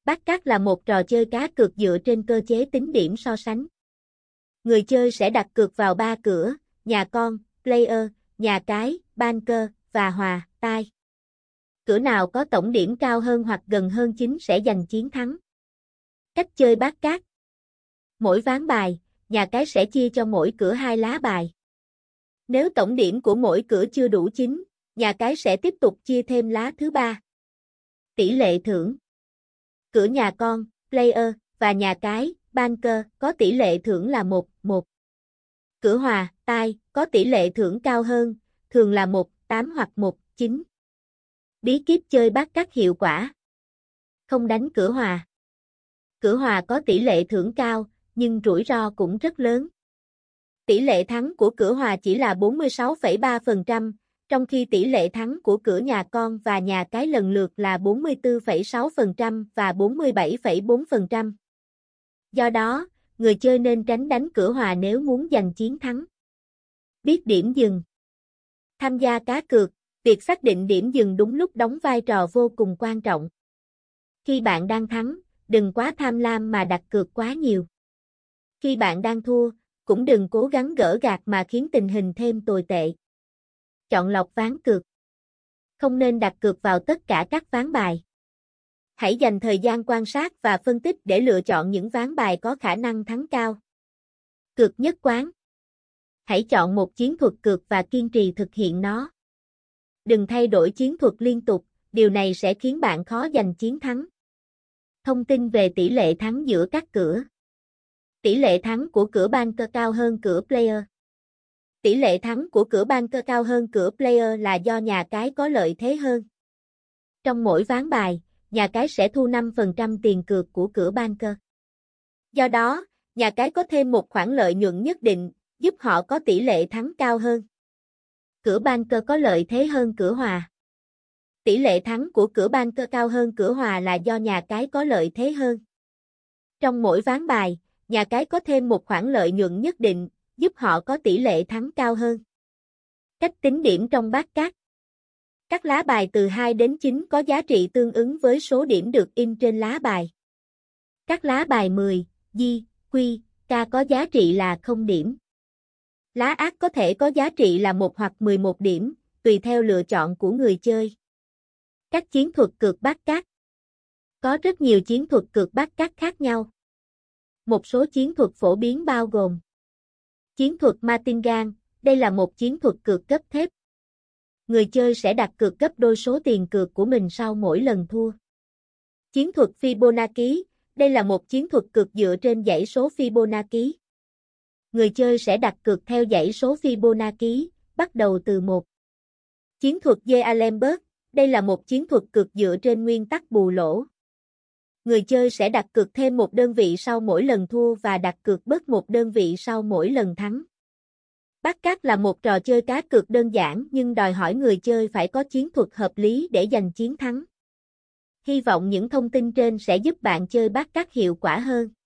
Bát cát là một trò chơi cá cược dựa trên cơ chế tính điểm so sánh. Người chơi sẽ đặt cược vào 3 cửa, nhà con, player, nhà cái, banker, và hòa, tie. Cửa nào có tổng điểm cao hơn hoặc gần hơn 9 sẽ giành chiến thắng. Cách chơi bát cát. Mỗi ván bài, nhà cái sẽ chia cho mỗi cửa 2 lá bài. Nếu tổng điểm của mỗi cửa chưa đủ 9, nhà cái sẽ tiếp tục chia thêm lá thứ 3. Tỷ lệ thưởng. Cửa nhà con, player, và nhà cái, banker, có tỷ lệ thưởng là 1-1. Cửa hòa, tie, có tỷ lệ thưởng cao hơn, thường là 1-8 hoặc 1-9. Bí kíp chơi bát cát hiệu quả. Không đánh cửa hòa. Cửa hòa có tỷ lệ thưởng cao, nhưng rủi ro cũng rất lớn. Tỷ lệ thắng của cửa hòa chỉ là 46,3%, trong khi tỷ lệ thắng của cửa nhà con và nhà cái lần lượt là 44,6% và 47,4%. Do đó, người chơi nên tránh đánh cửa hòa nếu muốn giành chiến thắng. Biết điểm dừng. Tham gia cá cược, việc xác định điểm dừng đúng lúc đóng vai trò vô cùng quan trọng. Khi bạn đang thắng, đừng quá tham lam mà đặt cược quá nhiều. Khi bạn đang thua, cũng đừng cố gắng gỡ gạc mà khiến tình hình thêm tồi tệ. Chọn lọc ván cược. Không nên đặt cược vào tất cả các ván bài. Hãy dành thời gian quan sát và phân tích để lựa chọn những ván bài có khả năng thắng cao. Cược nhất quán. Hãy chọn một chiến thuật cược và kiên trì thực hiện nó. Đừng thay đổi chiến thuật liên tục, điều này sẽ khiến bạn khó giành chiến thắng. Thông tin về tỷ lệ thắng giữa các cửa. Tỷ lệ thắng của cửa banker cao hơn cửa player. Tỷ lệ thắng của cửa banker cao hơn cửa player là do nhà cái có lợi thế hơn. Trong mỗi ván bài, nhà cái sẽ thu 5% tiền cược của cửa banker. Do đó, nhà cái có thêm một khoản lợi nhuận nhất định, giúp họ có tỷ lệ thắng cao hơn. Cửa banker có lợi thế hơn cửa hòa. Tỷ lệ thắng của cửa banker cao hơn cửa hòa là do nhà cái có lợi thế hơn. Trong mỗi ván bài, nhà cái có thêm một khoản lợi nhuận nhất định, giúp họ có tỷ lệ thắng cao hơn. Cách tính điểm trong bát cát. Các lá bài từ 2 đến 9 có giá trị tương ứng với số điểm được in trên lá bài. Các lá bài 10, Di, Quy, K có giá trị là 0 điểm. Lá ác có thể có giá trị là 1 hoặc 11 điểm, tùy theo lựa chọn của người chơi. Các chiến thuật cược bát cát. Có rất nhiều chiến thuật cược bát cát khác nhau. Một số chiến thuật phổ biến bao gồm chiến thuật Martingale, đây là một chiến thuật cược cấp thép. Người chơi sẽ đặt cược gấp đôi số tiền cược của mình sau mỗi lần thua. Chiến thuật Fibonacci, đây là một chiến thuật cược dựa trên dãy số Fibonacci. Người chơi sẽ đặt cược theo dãy số Fibonacci, bắt đầu từ 1. Chiến thuật D'Alembert, đây là một chiến thuật cược dựa trên nguyên tắc bù lỗ. Người chơi sẽ đặt cược thêm một đơn vị sau mỗi lần thua và đặt cược bớt một đơn vị sau mỗi lần thắng. Bát cát là một trò chơi cá cược đơn giản nhưng đòi hỏi người chơi phải có chiến thuật hợp lý để giành chiến thắng. Hy vọng những thông tin trên sẽ giúp bạn chơi bát cát hiệu quả hơn.